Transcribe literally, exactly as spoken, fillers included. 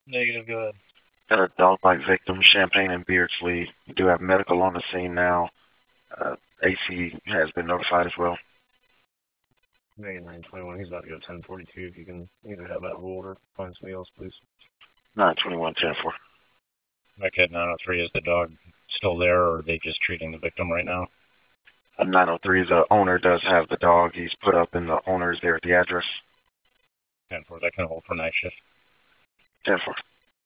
Negative, go ahead. Got a dog bite victim, Champaign and Beardsley. We do have medical on the scene now. Uh, A C has been notified as well. Negative nine twenty-one, he's about to go ten forty-two. If you can either have that ruled or find somebody else, please. nine twenty-one, ten four. Mechhead nine oh three, is the dog still there, or are they just treating the victim right now? Uh, nine oh three, the owner does have the dog. He's put up and the owner is there at the address. ten four, that can hold for night shift. ten four.